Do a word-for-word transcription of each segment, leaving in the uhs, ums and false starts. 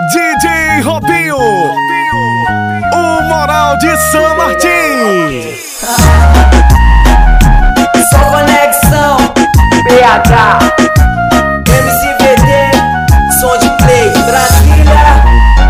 D J Robinho, o moral de São Martin. Só conexão, B H, M C V D, som de play, Brasília.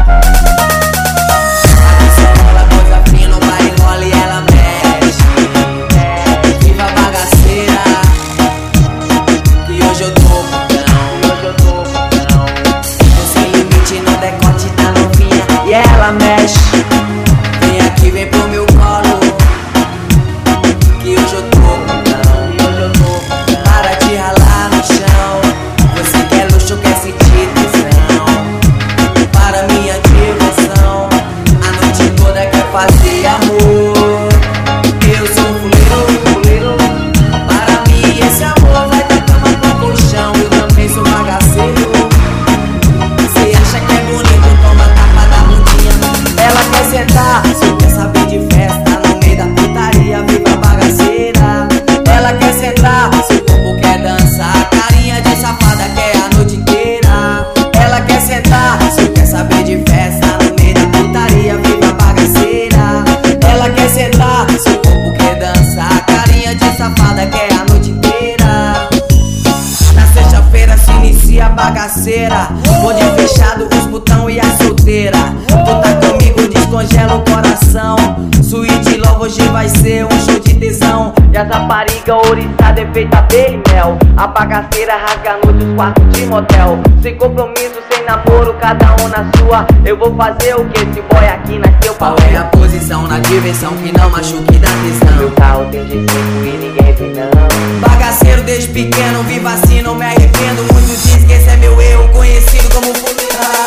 Aqui só rola coisa fina, no baile rola e ela mexe. Viva a bagaceira, que hoje eu tô putão, hoje eu tô putão. Tô sem limite no decote da novinha e ela mexe. Vem aqui, vem pro meu colo, que hoje eu tô putão, hoje eu tô putão. Para de ralar no chão, você quer luxo, quer sentir tesão. Para minha diversão, a noite toda quer fazer amor. Eu sou fuleiro, fuleiro. Para mim esse amor vai da cama pro colchão. Eu também sou bagaceiro. Cê acha que é bonito, toma tapa da bundinha. Ela quer sentar, cê quer saber de festa. No meio da putaria, viva a bagaceira. Ela quer sentar, seu corpo quer dançar. Carinha de safada quer a noite inteira. Ela quer sentar, cê quer saber de festa. No meio da putaria, viva a bagaceira. Ela quer sentar, seu corpo quer dançar. Carinha de safada quer a noite inteira. Na sexta-feira se inicia a bagaceira. Bonde fechado, os botão e a solteira. Tu tá comigo, descongela o coração. Suíte Love hoje vai ser um show de tesão. E as rapariga ouriçada é feita abelha e mel. A bagaceira rasga a noite os quartos de motel. Sem compromisso, sem namoro, cada um na sua. Eu vou fazer o que esse boy aqui nasceu. Qual é a posição na diversão que não machuque da tesão? Meu carro tem de cinco e ninguém vê não. Bagaceiro desde pequeno, viva assim, não me arrependo. Muitos dizem que esse é meu erro, conhecido como fuleiro.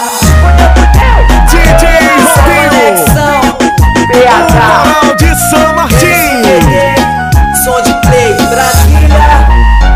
D J Robinho, B o H, moral de São Martin. som de play, Brasília.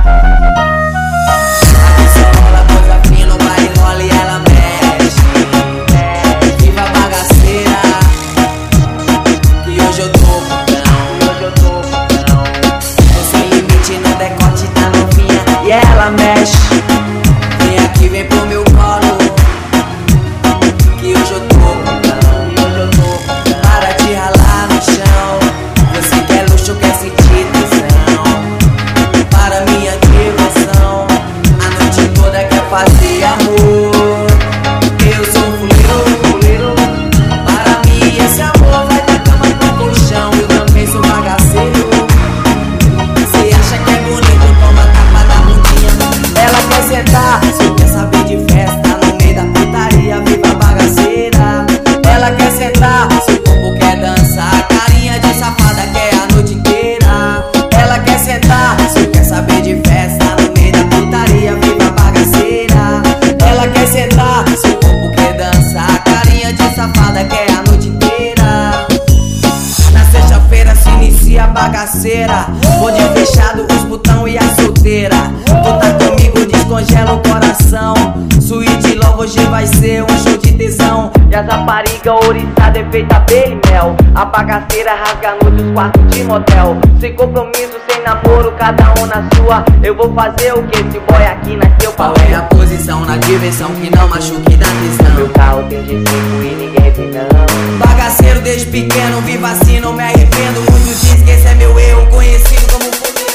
Aqui só rola coisa fina, no baile rola e ela mexe. Viva a bagaceira, que hoje eu tô putão, hoje eu tô putão. Tô sem limite no decote da novinha e ela mexe. Vem aqui, vem pro meu colo, que hoje eu tô putão, hoje eu tô putão. Para de ralar no chão, você quer luxo, quer sentir tesão. Para minha diversão, a noite toda quer fazer amor. Eu sou fuleiro, fuleiro. Para mim esse amor vai da cama pro colchão. Eu também sou bagaceiro. Cê acha que é bonito, toma tapa da bundinha. Ela quer sentar, cê quer saber de festa. No meio da putaria, viva a bagaceira. Ela quer sentar, seu corpo quer dançar. Carinha de safada quer a noite inteira. Ela quer sentar, cê quer saber de festa. No meio da putaria, viva a bagaceira. Ela quer sentar, seu corpo quer dançar. Carinha de safada quer a noite inteira. Na sexta-feira se inicia a bagaceira. Bonde fechado, os botão e a solteira. Tu tá comigo, descongela o coração. Suíte Love hoje vai ser um show de tesão. E as rapariga ouriçada é feita abelha e mel. A bagaceira rasga a noite os quartos de motel. Sem compromisso, sem namoro, cada um na sua. Eu vou fazer o que esse boy aqui nasceu. Qual é a posição na diversão que não machuque da tesão? Meu carro tem de cinco e ninguém vê não. Bagaceiro desde pequeno, viva assim, não me arrependo. Muitos dizem que esse é meu erro, conhecido como fuleiro.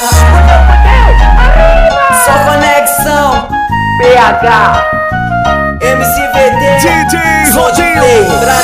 Só conexão, B H, M C V D, D J som de Robinho, play,